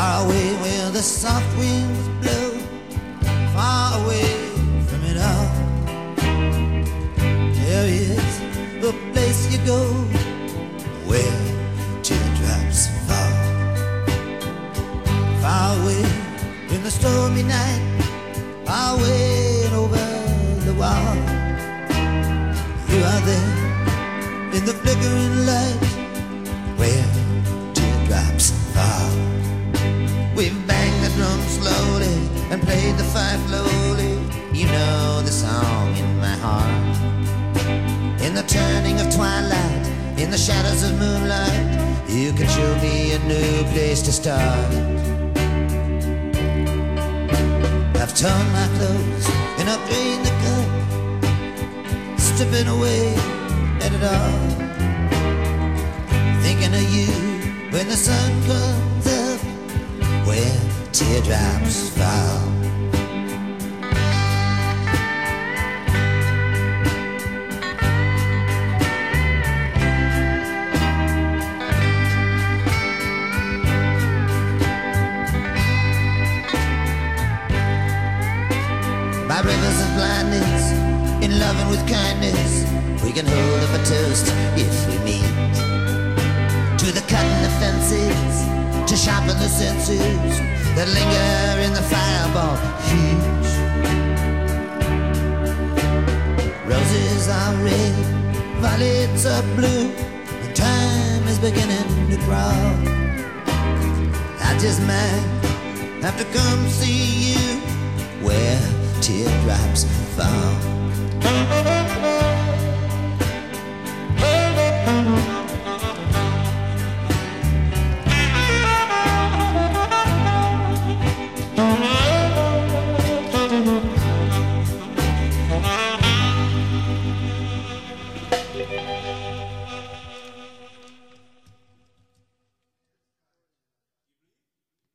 far away where the soft winds blow, far away from it all. There is a place you go where teardrops fall. Far away in the stormy night, far away and over the wall. You are there in the flickering light where teardrops fall. We've banged the drum slowly and played the fife lowly. You know the song in my heart. In the turning of twilight, in the shadows of moonlight, you can show me a new place to start. I've torn my clothes and I've drained the cup, stripping away at it all, thinking of you when the sun comes up where teardrops fall. By rivers of blindness, in loving with kindness, we can hold up a toast if we meet. To the cutting of fences, to sharpen the senses that linger in the fireball heat. Roses are red, violets are blue, and time is beginning to crawl. I just might have to come see you where teardrops fall.